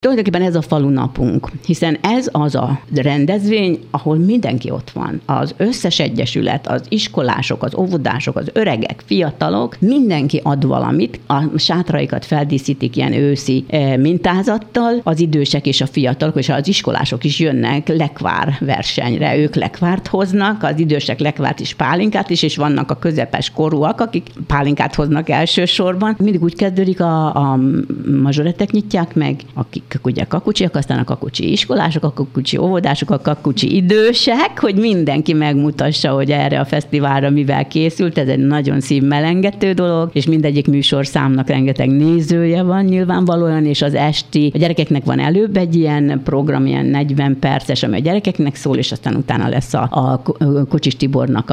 Tulajdonképpen ez a falunapunk, hiszen ez az a rendezvény, ahol mindenki ott van. Az összes egyesület, az iskolások, az óvodások, az öregek, fiatalok, mindenki ad valamit, a sátraikat feldíszítik ilyen őszi mintázattal, az idősek és a fiatalok, és az iskolások is jönnek lekvár versenyre, ők lekvárt hoznak, az idősek lekvárt is, pálinkát is, és vannak a közepes korúak, akik pálinkát hoznak elsősorban. Mindig úgy kezdődik, a mazsorettek nyitják meg, akik ugye kakucsiak, aztán a kakucsi iskolások, a kakucsi óvodások, a kakucsi idősek, hogy mindenki megmutassa, hogy erre a fesztiválra mivel készült. Ez egy nagyon szívmelengető dolog, és mindegyik műsorszámnak rengeteg nézője van nyilvánvalóan, és az esti, a gyerekeknek van előbb egy ilyen program, ilyen 40 perces, ami a gyerekeknek szól, és aztán utána lesz a Kocsis Tibornak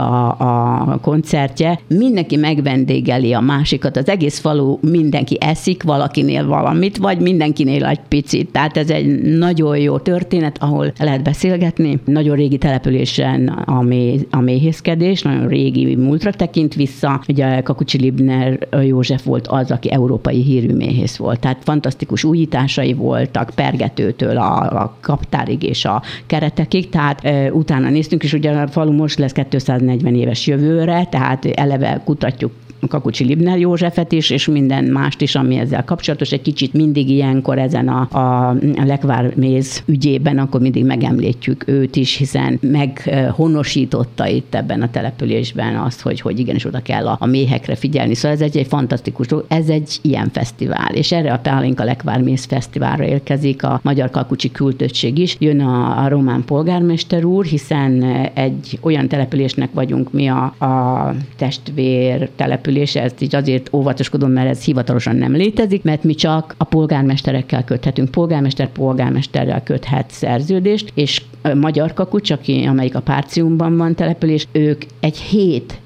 a koncertje. Mindenki megvendégeli a másikat, az egész falu, mindenki eszik valakinél valamit, vagy mindenkinél egy picit. Tehát ez egy nagyon jó történet, ahol lehet beszélgetni. Nagyon régi településen a méhészkedés, nagyon régi múltra tekint vissza. Ugye Kakucsi Libner József volt az, aki európai hírű méhész volt. Tehát fantasztikus újításai voltak, pergetőtől a kaptárig és a keretekig. Tehát utána néztünk, és ugye a falu most lesz 240 éves jövőre, tehát eleve kutatjuk Kakucsi Libner Józsefet is, és minden mást is, ami ezzel kapcsolatos. Egy kicsit mindig ilyenkor ezen a lekvárméz ügyében, akkor mindig megemlítjük őt is, hiszen meghonosította itt ebben a településben azt, hogy igenis oda kell a méhekre figyelni. Szóval ez egy fantasztikus dolog, ez egy ilyen fesztivál. És erre a Pálinka Lekvárméz Fesztiválra érkezik a Magyar Kakucsi Küldöttség is. Jön a román polgármester úr, hiszen egy olyan településnek vagyunk mi a testvér település, ezt így azért óvatoskodom, mert ez hivatalosan nem létezik, mert mi csak a polgármesterekkel köthetünk. Polgármesterrel köthet szerződést, és Magyar Kakucs, amelyik a Párciumban van település, ők egy 7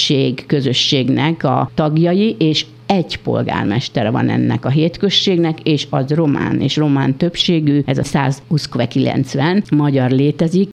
közösségnek a tagjai, és egy polgármestere van ennek a 7 községnek, és az román, és román többségű, ez a 190 magyar létezik,